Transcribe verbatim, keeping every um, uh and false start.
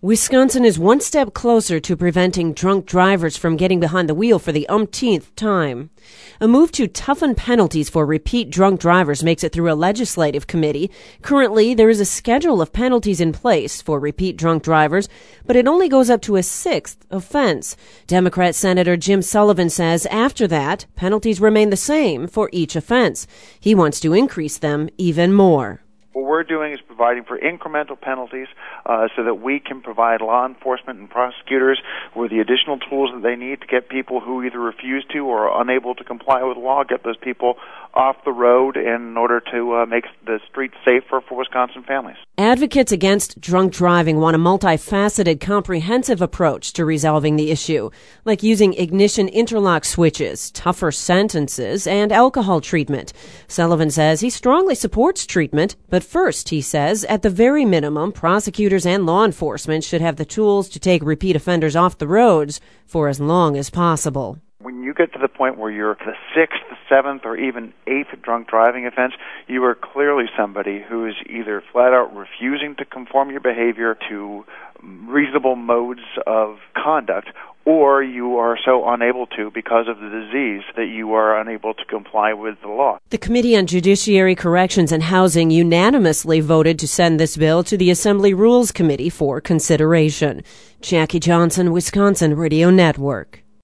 Wisconsin is one step closer to preventing drunk drivers from getting behind the wheel for the umpteenth time. A move to toughen penalties for repeat drunk drivers makes it through a legislative committee. Currently, there is a schedule of penalties in place for repeat drunk drivers, but it only goes up to a sixth offense. Democrat Senator Jim Sullivan says after that, penalties remain the same for each offense. He wants to increase them even more. What we're doing is providing for incremental penalties uh, so that we can provide law enforcement and prosecutors with the additional tools that they need to get people who either refuse to or are unable to comply with the law, get those people off the road in order to uh, make the streets safer for Wisconsin families. Advocates against drunk driving want a multifaceted, comprehensive approach to resolving the issue, like using ignition interlock switches, tougher sentences, and alcohol treatment. Sullivan says he strongly supports treatment, but first, he says, at the very minimum, prosecutors and law enforcement should have the tools to take repeat offenders off the roads for as long as possible. When you get to the point where you're the sixth, seventh, or even eighth drunk driving offense, you are clearly somebody who is either flat out refusing to conform your behavior to reasonable modes of conduct, or you are so unable to because of the disease that you are unable to comply with the law. The Committee on Judiciary, Corrections, and Housing unanimously voted to send this bill to the Assembly Rules Committee for consideration. Jackie Johnson, Wisconsin Radio Network.